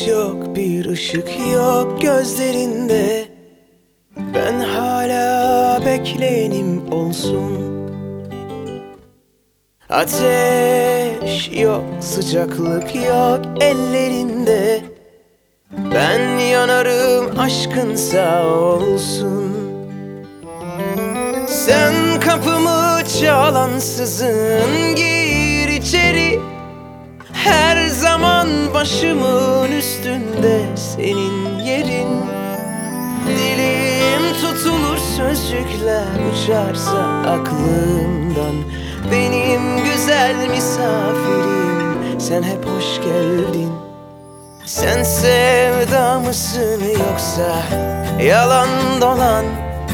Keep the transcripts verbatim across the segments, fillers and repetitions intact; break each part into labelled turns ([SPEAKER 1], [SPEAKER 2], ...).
[SPEAKER 1] ses yok, bir ışık yok gözlerinde. Ben hala bekleyenim olsun. Ateş yok, sıcaklık yok ellerinde. Ben yanarım, aşkın sağ olsun. Sen kapımı çalansızın, gir içeri. Her zaman başımın üstünde senin yerin. Dilim tutulur, sözcükler uçarsa aklımdan. Benim güzel misafirim, sen hep hoş geldin. Sen sevda mısın yoksa yalan dolan,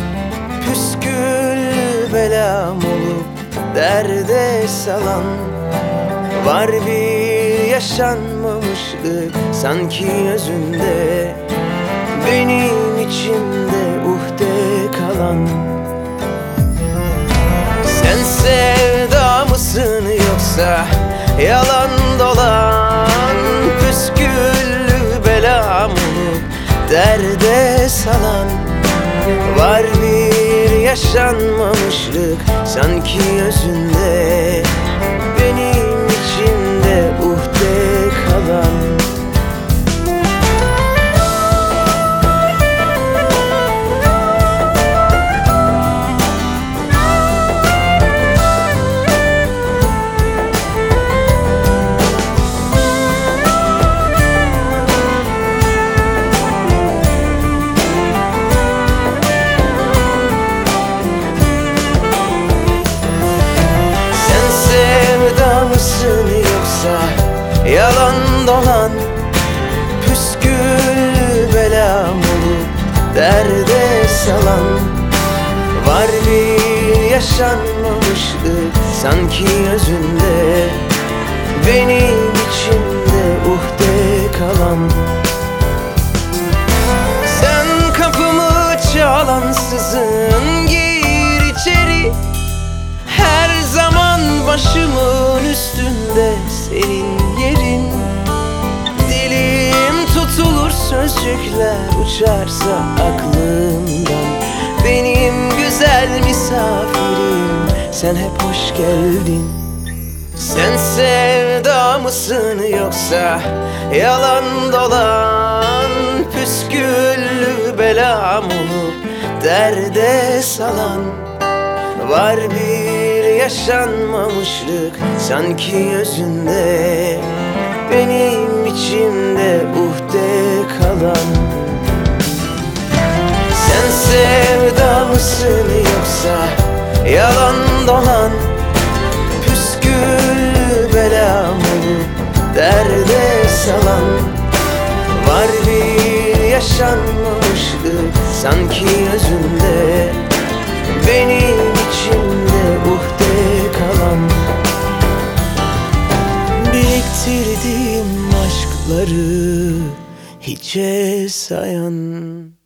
[SPEAKER 1] püskül belam olup derde salan? Var bir yaşanmamışlık sanki özünde, benim içimde uhde kalan. Sen sevda mısın yoksa yalan dolan, püsküllü belam olup derde salan? Var bir yaşanmamışlık sanki özünde, benim içimde uhde kalan. Yalan dolan, püskül belam olup derde salan? Var bir yaşanmamışlık sanki özünde, benim içimde uhde kalan. Sen kapımı çalansızın, gir içeri. Her zaman başımın üstünde senin yerin. Dilim tutulur, sözcükler uçarsa aklımdan. Benim güzel misafirim, sen hep hoş geldin. Sen sevda mısın yoksa yalan dolan, püsküllü belam olup derde salan? Var bir yaşanmamışlık sanki özünde, benim içimde uhde kalan. Sen sevda mısın yoksa yalan dolan, püskül belam olup derde salan? Var bir yaşanmamışlık sanki özünde, benim içimde uhde kalan. Biriktirdiğim aşkları hiçe sayan.